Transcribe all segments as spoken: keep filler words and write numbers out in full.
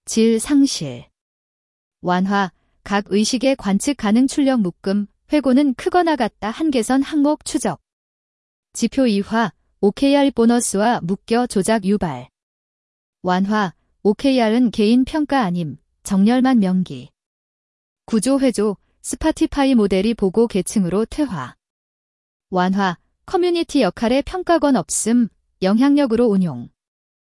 질 상실. 완화, 각 의식의 관측 가능 출력 묶음, 회고는 크거나 같다 한계선 항목 추적. 지표 이화, 오케이알 보너스와 묶여 조작 유발. 완화, 오케이알은 개인 평가 아님, 정렬만 명기. 구조 회조, 스파티파이 모델이 보고 계층으로 퇴화. 완화, 커뮤니티 역할의 평가권 없음, 영향력으로 운용.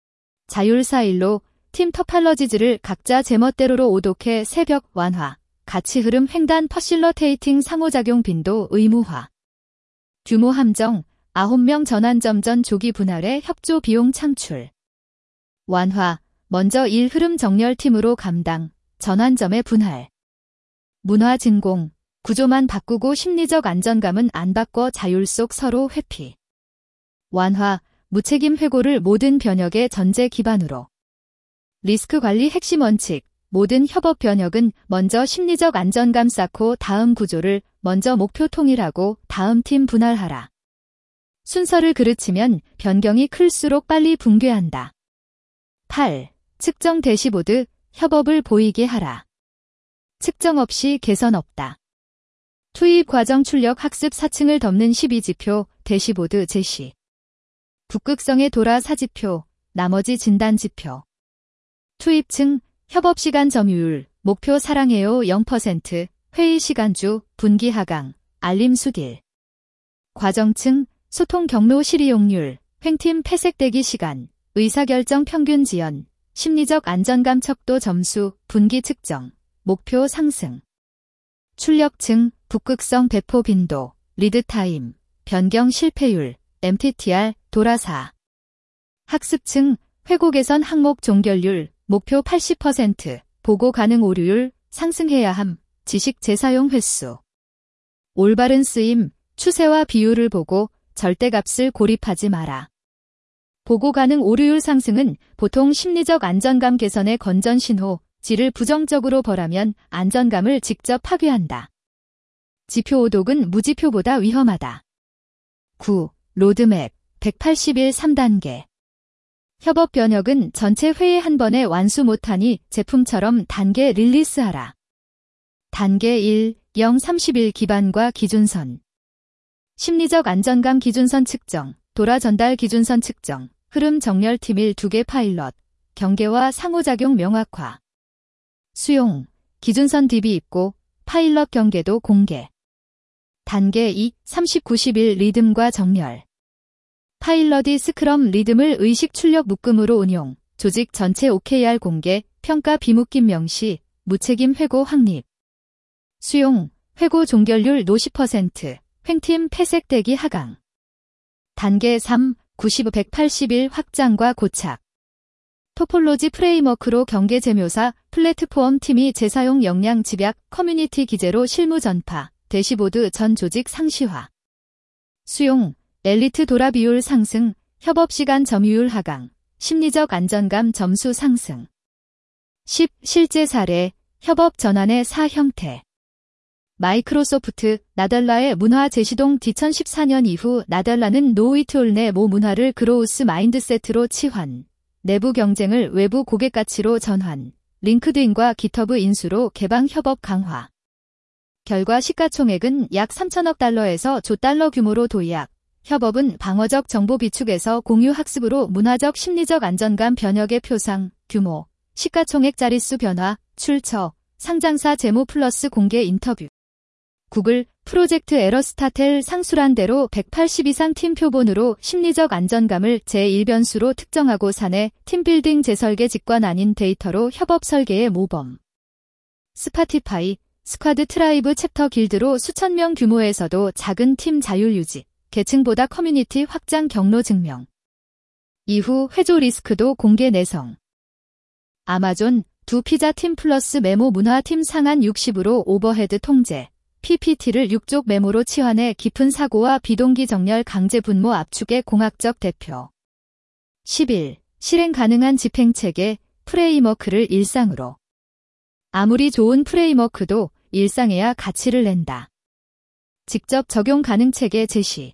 자율사일로, 팀 터팔러지즈를 각자 제멋대로로 오독해 새벽 완화, 가치 흐름 횡단 퍼실러테이팅 상호작용 빈도 의무화. 규모 함정, 아홉 명 전환점 전 조기 분할의 협조 비용 창출. 완화, 먼저 일 흐름 정렬팀으로 감당, 전환점의 분할. 문화 진공, 구조만 바꾸고 심리적 안정감은 안 바꿔 자율 속 서로 회피. 완화, 무책임 회고를 모든 변혁의 전제 기반으로. 리스크 관리 핵심 원칙, 모든 협업 변혁은 먼저 심리적 안정감 쌓고 다음 구조를 먼저 목표 통일하고 다음 팀 분할하라. 순서를 그르치면 변경이 클수록 빨리 붕괴한다. 팔. 측정 대시보드, 협업을 보이게 하라. 측정 없이 개선 없다. 투입 과정 출력 학습 사층을 덮는 십이 지표, 대시보드 제시. 북극성의 도라 사 지표, 나머지 진단 지표. 투입층, 협업시간 점유율, 목표 사랑해요 영 퍼센트, 회의시간주, 분기 하강, 알림 수딜. 과정층, 소통 경로 실이용률, 횡팀 폐색대기 시간, 의사결정 평균 지연, 심리적 안정감 척도 점수, 분기 측정, 목표 상승. 출력층, 북극성 배포 빈도, 리드타임, 변경 실패율, 엠티티알, 도라 사. 학습층, 회고 개선 항목 종결률, 목표 팔십 퍼센트, 보고 가능 오류율, 상승해야 함, 지식 재사용 횟수. 올바른 쓰임, 추세와 비율을 보고 절대값을 고립하지 마라. 보고 가능 오류율 상승은 보통 심리적 안정감 개선의 건전 신호, 질을 부정적으로 벌하면 안정감을 직접 파괴한다. 지표 오독은 무지표보다 위험하다. 구. 로드맵, 백팔십일 삼 단계. 협업 변혁은 전체 회의 한 번에 완수 못하니 제품처럼 단계 릴리스하라. 단계 일, 영 삼십일 기반과 기준선. 심리적 안정감 기준선 측정, 도라 전달 기준선 측정, 흐름 정렬팀 일 두 개 파일럿, 경계와 상호작용 명확화. 수용, 기준선 디비 있고 파일럿 경계도 공개. 단계 이, 삼십 구십일 리듬과 정렬. 파일럿이 스크럼 리듬을 의식 출력 묶음으로 운용, 조직 전체 오케이알 공개, 평가 비묶임 명시, 무책임 회고 확립. 수용, 회고 종결률 오십 퍼센트, 횡팀 폐색대기 하강. 단계 삼, 구십 백팔십일 확장과 고착. 토폴로지 프레임워크로 경계 재묘사, 플랫폼 팀이 재사용 역량 집약, 커뮤니티 기재로 실무 전파, 대시보드 전 조직 상시화. 수용, 엘리트 도라 비율 상승, 협업시간 점유율 하강, 심리적 안정감 점수 상승. 십. 실제 사례, 협업 전환의 사 형태. 마이크로소프트, 나달라의 문화 재시동 이천십사 년 이후 나달라는 노이트올 내 모 문화를 그로우스 마인드셋으로 치환, 내부 경쟁을 외부 고객 가치로 전환, 링크드인과 깃허브 인수로 개방 협업 강화. 결과 시가총액은 약 삼천억 달러에서 조 달러 규모로 도약, 협업은 방어적 정보 비축에서 공유 학습으로 문화적 심리적 안정감 변혁의 표상, 규모, 시가총액 자릿수 변화, 출처, 상장사 재무 플러스 공개 인터뷰. 구글, 프로젝트 에러스타텔 상술한 대로 백팔십 이상 팀 표본으로 심리적 안정감을 제일 변수로 특정하고 사내 팀빌딩 재설계 직관 아닌 데이터로 협업 설계의 모범. 스파티파이, 스쿼드 트라이브 챕터 길드로 수천 명 규모에서도 작은 팀 자율 유지, 계층보다 커뮤니티 확장 경로 증명. 이후 회조 리스크도 공개 내성. 아마존, 두 피자 팀 플러스 메모 문화 팀 상한 육십으로 오버헤드 통제. 피피티를 육 쪽 메모로 치환해 깊은 사고와 비동기 정렬 강제 분모 압축의 공학적 대표. 십일. 실행 가능한 집행체계, 프레임워크를 일상으로. 아무리 좋은 프레임워크도 일상에야 가치를 낸다. 직접 적용 가능 체계 제시.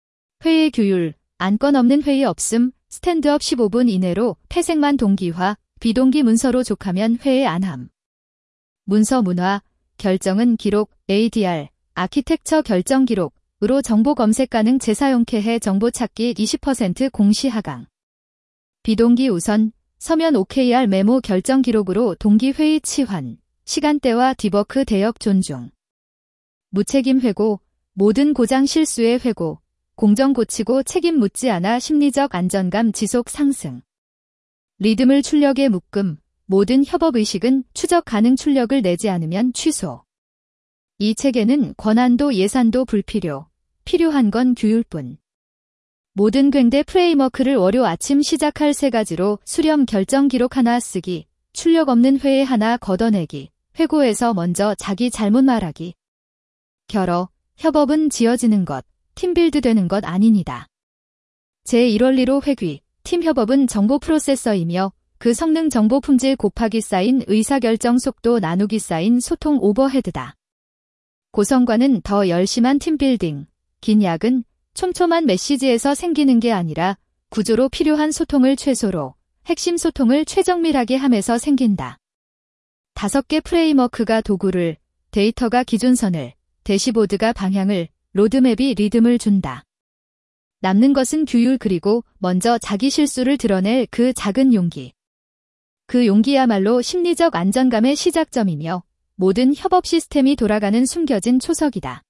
회의 규율, 안건 없는 회의 없음, 스탠드업 십오 분 이내로 폐색만 동기화, 비동기 문서로 족하면 회의 안함. 문서 문화, 결정은 기록, 에이디알, 아키텍처 결정 기록으로 정보 검색 가능 재사용케해 정보 찾기 이십 퍼센트 공시 하강. 비동기 우선, 서면 오케이알 메모 결정 기록으로 동기 회의 치환, 시간대와 디버크 대역 존중. 무책임 회고, 모든 고장 실수의 회고, 공정 고치고 책임 묻지 않아 심리적 안정감 지속 상승. 리듬을 출력에 묶음, 모든 협업의식은 추적 가능 출력을 내지 않으면 취소. 이 체계는 권한도 예산도 불필요, 필요한 건 규율뿐. 모든 굉대 프레임워크를 월요 아침 시작할 세 가지로 수렴 결정 기록 하나 쓰기, 출력 없는 회의 하나 걷어내기, 회고에서 먼저 자기 잘못 말하기. 결어, 협업은 지어지는 것, 팀빌드 되는 것 아닙니다. 제일 원리로 회귀, 팀 협업은 정보 프로세서이며 그 성능 정보 품질 곱하기 쌓인 의사결정 속도 나누기 쌓인 소통 오버헤드다. 고성과는 더 열심한 팀빌딩, 긴 약은 촘촘한 메시지에서 생기는 게 아니라 구조로 필요한 소통을 최소로, 핵심 소통을 최정밀하게 함에서 생긴다. 다섯 개 프레임워크가 도구를, 데이터가 기준선을, 대시보드가 방향을, 로드맵이 리듬을 준다. 남는 것은 규율 그리고 먼저 자기 실수를 드러낼 그 작은 용기. 그 용기야말로 심리적 안정감의 시작점이며 모든 협업 시스템이 돌아가는 숨겨진 초석이다.